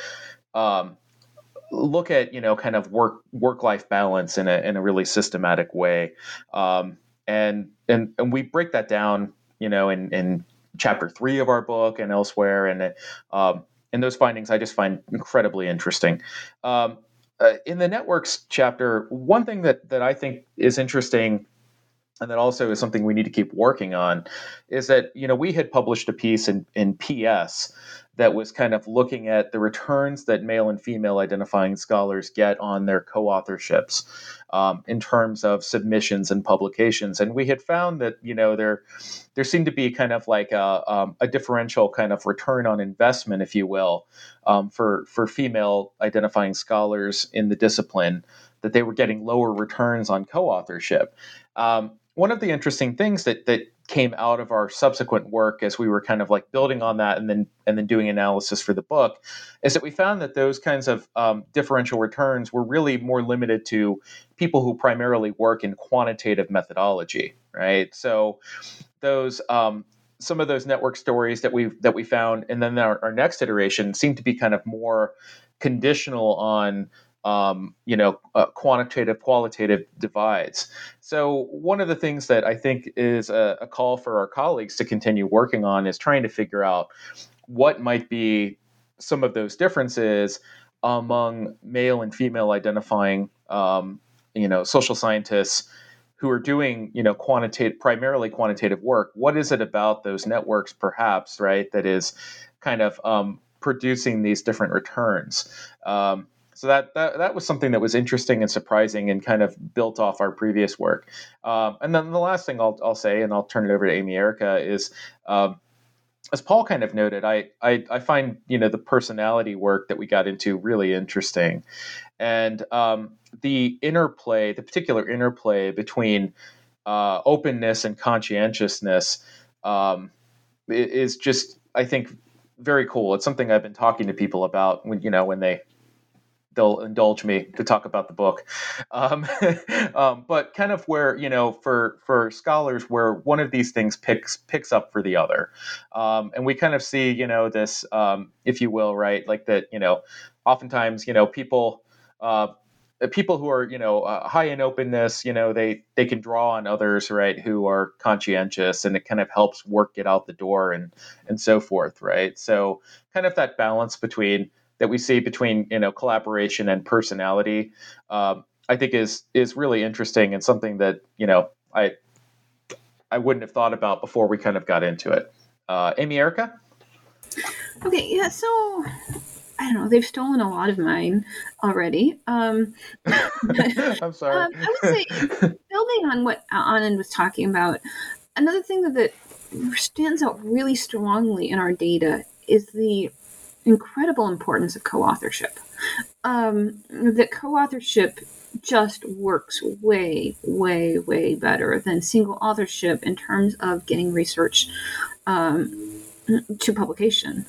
look at kind of work-life balance in a really systematic way, and we break that down in chapter 3 of our book and elsewhere, and those findings I just find incredibly interesting. In the networks chapter, one thing that I think is interesting, and that also is something we need to keep working on, is that we had published a piece in PS that was kind of looking at the returns that male and female identifying scholars get on their co-authorships in terms of submissions and publications. And we had found that, there seemed to be kind of like a differential kind of return on investment, if you will, for female identifying scholars in the discipline, that they were getting lower returns on co-authorship. One of the interesting things that came out of our subsequent work as we were kind of building on that and then doing analysis for the book is that we found that those kinds of differential returns were really more limited to people who primarily work in quantitative methodology, right? So those some of those network stories that we found, and then our next iteration seemed to be kind of more conditional on quantitative, qualitative divides. So one of the things that I think is a call for our colleagues to continue working on is trying to figure out what might be some of those differences among male and female identifying, social scientists who are doing, primarily quantitative work. What is it about those networks, perhaps, right, that is kind of producing these different returns? So that was something that was interesting and surprising and kind of built off our previous work. And then the last thing I'll say, and I'll turn it over to Amy Erica, is as Paul kind of noted, I find the personality work that we got into really interesting, and the particular interplay between openness and conscientiousness is just, I think, very cool. It's something I've been talking to people about when they'll indulge me to talk about the book. But kind of where, for scholars, where one of these things picks up for the other. And we kind of see, this, if you will, right? Like that, oftentimes, people who are, high in openness, they can draw on others, right, who are conscientious, and it kind of helps work get out the door and so forth, right? So kind of that balance that we see between collaboration and personality, I think is really interesting, and something that I wouldn't have thought about before we kind of got into it. Amy Erica? Okay, yeah. So I don't know. They've stolen a lot of mine already. I'm sorry. I would say, building on what Anand was talking about, another thing that stands out really strongly in our data is the incredible importance of co-authorship. That co-authorship just works way, way, way better than single authorship in terms of getting research to publication.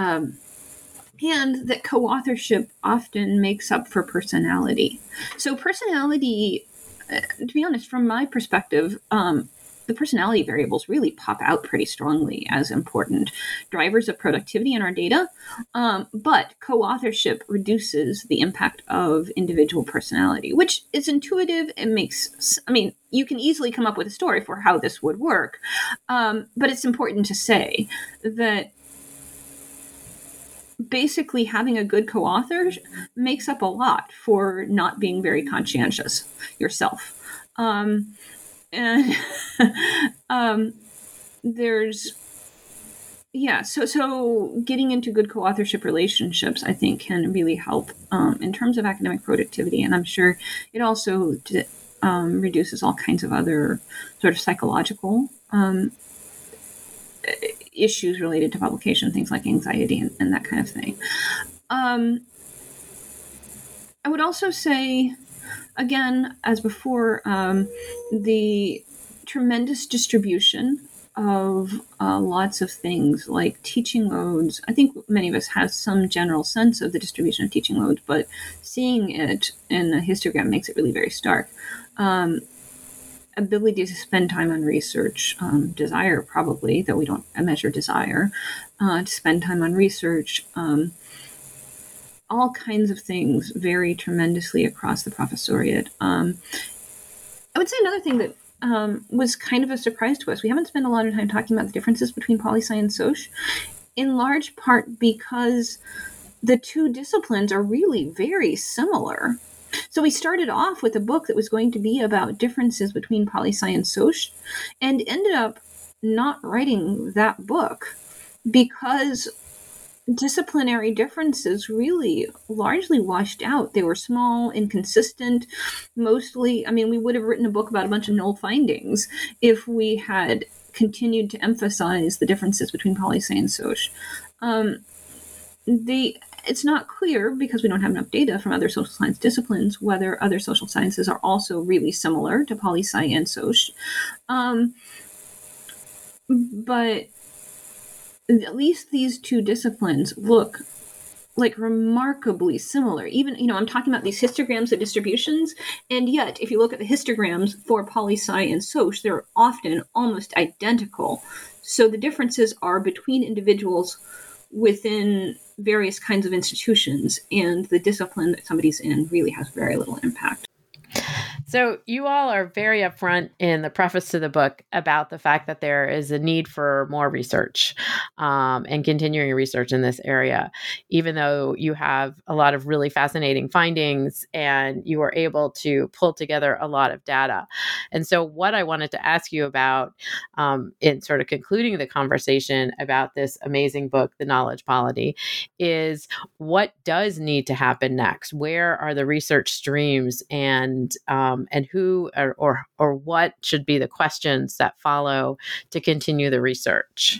And that co-authorship often makes up for personality. So personality, to be honest, from my perspective, the personality variables really pop out pretty strongly as important drivers of productivity in our data. But co-authorship reduces the impact of individual personality, which is intuitive. It makes, you can easily come up with a story for how this would work. But it's important to say that basically having a good co-author makes up a lot for not being very conscientious yourself. And so getting into good co-authorship relationships, I think, can really help in terms of academic productivity. And I'm sure it also reduces all kinds of other sort of psychological issues related to publication, things like anxiety and that kind of thing. I would also say, again, as before, the tremendous distribution of lots of things like teaching loads. I think many of us have some general sense of the distribution of teaching loads, but seeing it in a histogram makes it really very stark. Ability to spend time on research, desire probably, though we don't measure desire, to spend time on research, all kinds of things vary tremendously across the professoriate. I would say another thing that was kind of a surprise to us, we haven't spent a lot of time talking about the differences between poli-sci and soc, in large part because the two disciplines are really very similar. So we started off with a book that was going to be about differences between poli-sci and soc, and ended up not writing that book because disciplinary differences really largely washed out. They were small, inconsistent, mostly. We would have written a book about a bunch of null findings if we had continued to emphasize the differences between poli-sci and soc. It's not clear, because we don't have enough data from other social science disciplines, whether other social sciences are also really similar to poli-sci and soc. But at least these two disciplines look like remarkably similar. Even, I'm talking about these histograms of distributions, and yet if you look at the histograms for poli-sci and soc, they're often almost identical. So the differences are between individuals within various kinds of institutions, and the discipline that somebody's in really has very little impact. So you all are very upfront in the preface to the book about the fact that there is a need for more research and continuing research in this area, even though you have a lot of really fascinating findings and you are able to pull together a lot of data. And so what I wanted to ask you about in sort of concluding the conversation about this amazing book, The Knowledge Polity, is what does need to happen next? Where are the research streams, and who or what should be the questions that follow to continue the research?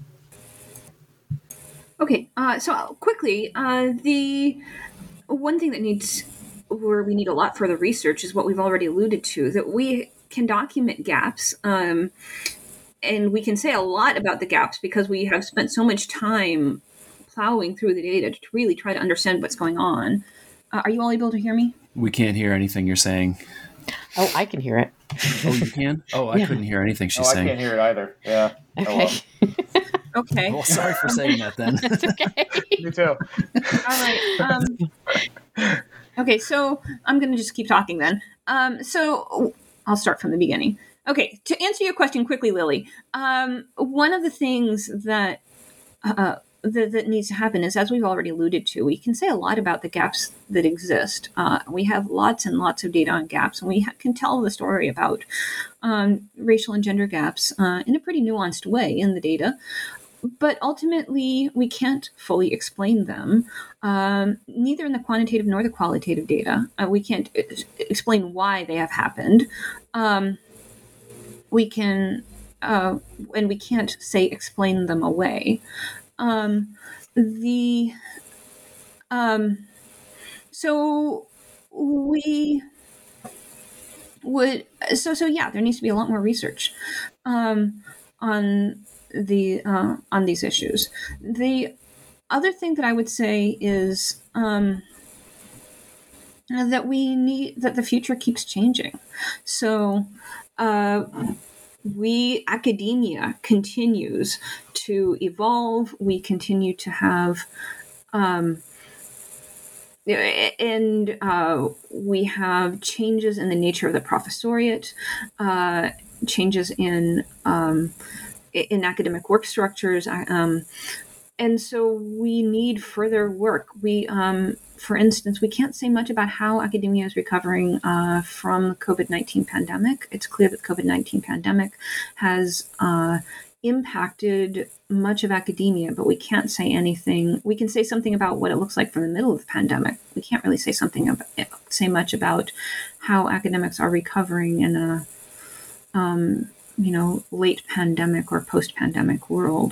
Okay, so quickly, the one thing where we need a lot further research is what we've already alluded to, that we can document gaps, and we can say a lot about the gaps because we have spent so much time plowing through the data to really try to understand what's going on. Are you all able to hear me? We can't hear anything you're saying. Oh, I can hear it. Oh, you can? Oh, I couldn't hear anything she's saying. I can't hear it either. Yeah. Okay. Oh, well. Okay. Well, sorry for saying that then. That's okay. Me too. All right. Okay, so I'm going to just keep talking then. So I'll start from the beginning. Okay, to answer your question quickly, Lily, one of the things that that needs to happen is, as we've already alluded to, we can say a lot about the gaps that exist. We have lots and lots of data on gaps, and we can tell the story about racial and gender gaps in a pretty nuanced way in the data. But ultimately, we can't fully explain them, neither in the quantitative nor the qualitative data. We can't explain why they have happened. We can, and we can't say explain them away. So we would, yeah, there needs to be a lot more research on these issues. The other thing that I would say is that the future keeps changing. So academia continues to evolve. We continue to have we have changes in the nature of the professoriate, changes in academic work structures, and so we need further work. For instance, we can't say much about how academia is recovering from the COVID-19 pandemic. It's clear that the COVID-19 pandemic has impacted much of academia, but we can't say anything. We can say something about what it looks like from the middle of the pandemic. We can't really say much about how academics are recovering in a late pandemic or post-pandemic world.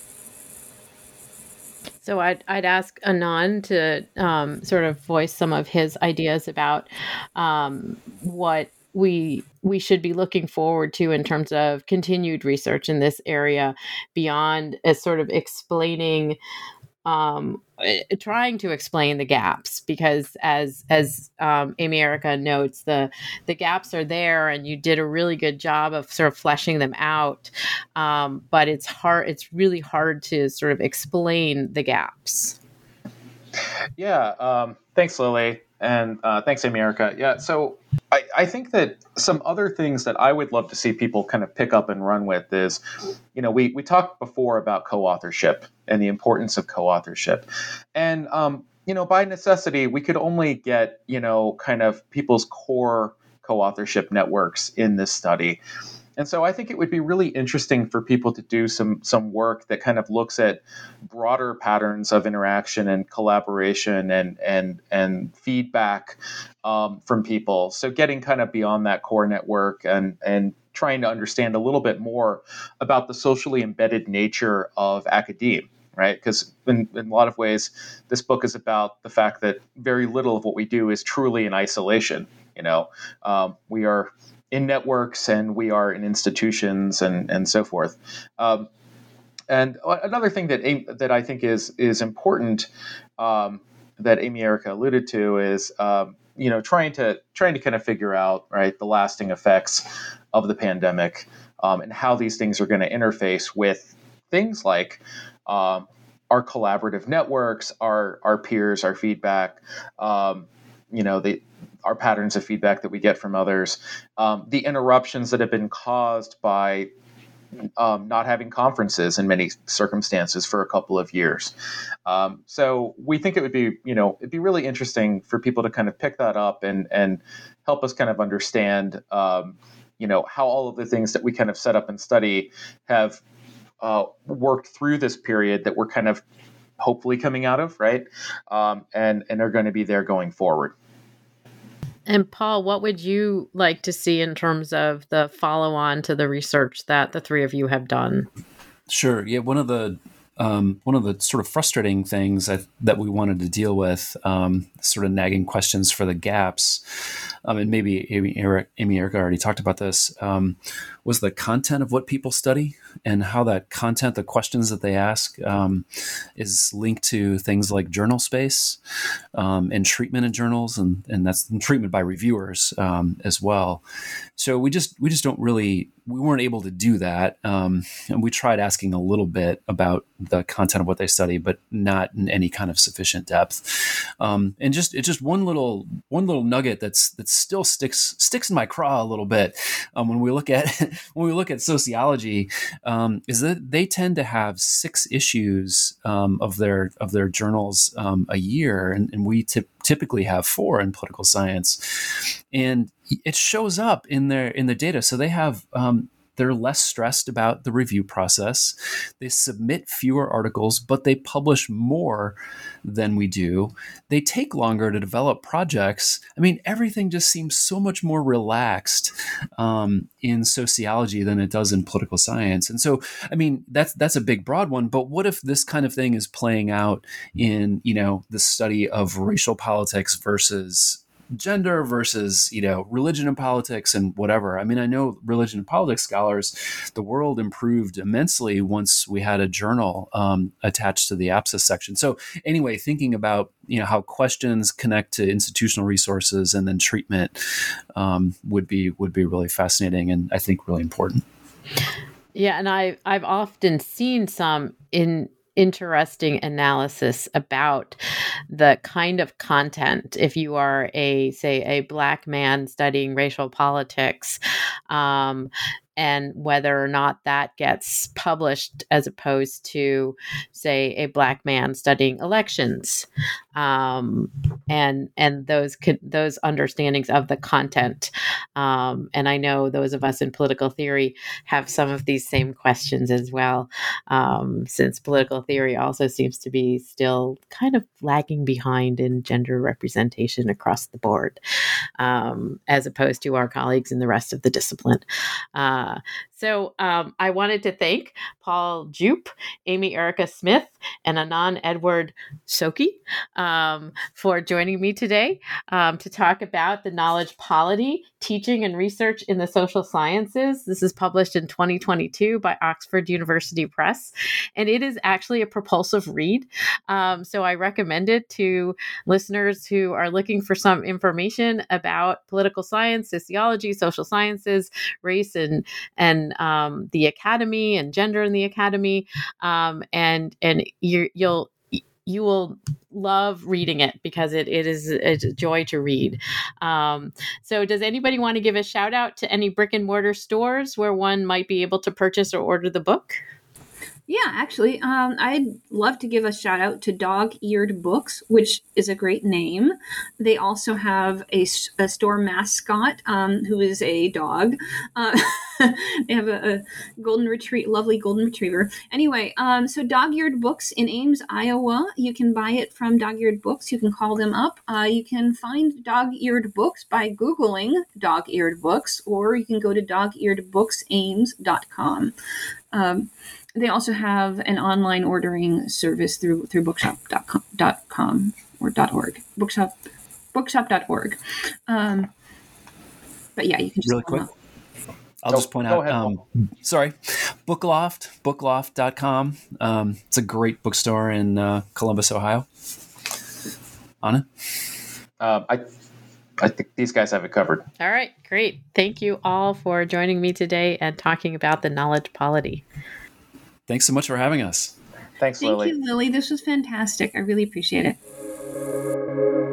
So I'd ask Anand to sort of voice some of his ideas about what we should be looking forward to in terms of continued research in this area beyond as sort of explaining, trying to explain the gaps, because as Amy Erica notes, the gaps are there, and you did a really good job of sort of fleshing them out. But it's really hard to sort of explain the gaps. Yeah. Thanks, Lily. And thanks, Amy Erica. Yeah. So I think that some other things that I would love to see people kind of pick up and run with is, we talked before about co-authorship and the importance of co-authorship. And, by necessity, we could only get, kind of people's core co-authorship networks in this study. And so I think it would be really interesting for people to do some work that kind of looks at broader patterns of interaction and collaboration and feedback from people. So getting kind of beyond that core network and trying to understand a little bit more about the socially embedded nature of academia. Right? Because in a lot of ways, this book is about the fact that very little of what we do is truly in isolation. We are in networks, and we are in institutions, and so forth. And another thing that I think is important that Amy Erica alluded to is trying to kind of figure out, right, the lasting effects of the pandemic and how these things are going to interface with things like our collaborative networks, our peers, our feedback, our patterns of feedback that we get from others, the interruptions that have been caused by not having conferences in many circumstances for a couple of years. So we think it would be, it'd be really interesting for people to kind of pick that up and help us kind of understand, how all of the things that we kind of set up and study have worked through this period that we're kind of hopefully coming out of, right? And are going to be there going forward. And Paul, what would you like to see in terms of the follow-on to the research that the three of you have done? Sure. Yeah. One of the sort of frustrating things that we wanted to deal with, sort of nagging questions for the gaps, and maybe Amy Erica already talked about this, was the content of what people study and how that content, the questions that they ask, is linked to things like journal space and treatment in journals, and that's treatment by reviewers as well. So we weren't able to do that, and we tried asking a little bit about the content of what they study, but not in any kind of sufficient depth. And it's just one little nugget that still sticks in my craw a little bit when we look at sociology, is that they tend to have 6 issues of their journals a year, and we typically have 4 in political science, and it shows up in the data. So they have. They're less stressed about the review process. They submit fewer articles, but they publish more than we do. They take longer to develop projects. I mean, everything just seems so much more relaxed in sociology than it does in political science. And so, I mean, that's a big, broad one. But what if this kind of thing is playing out in, the study of racial politics versus gender versus, religion and politics and whatever. I mean, I know religion and politics scholars, the world improved immensely once we had a journal attached to the Apsis section. So anyway, thinking about, how questions connect to institutional resources and then treatment would be really fascinating and I think really important. Yeah. And I've often seen some interesting analysis about the kind of content. If you are a Black man studying racial politics, and whether or not that gets published as opposed to, say, a Black man studying elections, and those understandings of the content. And I know those of us in political theory have some of these same questions as well, since political theory also seems to be still kind of lagging behind in gender representation across the board, as opposed to our colleagues in the rest of the discipline. So I wanted to thank Paul Jupe, Amy Erica Smith, and Anand Edward Soki for joining me today to talk about the knowledge polity, teaching and research in the social sciences. This is published in 2022 by Oxford University Press, and it is actually a propulsive read. So I recommend it to listeners who are looking for some information about political science, sociology, social sciences, race, and the academy and gender in the academy, and you will love reading it because it's a joy to read. So does anybody want to give a shout out to any brick and mortar stores where one might be able to purchase or order the book? Yeah, actually, I'd love to give a shout out to Dog-Eared Books, which is a great name. They also have a store mascot who is a dog. They have a lovely golden retriever. Anyway, so Dog-Eared Books in Ames, Iowa. You can buy it from Dog-Eared Books. You can call them up. You can find Dog-Eared Books by Googling Dog-Eared Books, or you can go to dogearedbooksames.com. They also have an online ordering service through bookshop.com or .org. Bookshop.org. But yeah, you can just really quick. I'll just point out, bookloft.com. It's a great bookstore in Columbus, Ohio. Anna? I think these guys have it covered. All right, great. Thank you all for joining me today and talking about the knowledge polity. Thanks so much for having us. Thanks, Lily. Thank you, Lily. This was fantastic. I really appreciate it.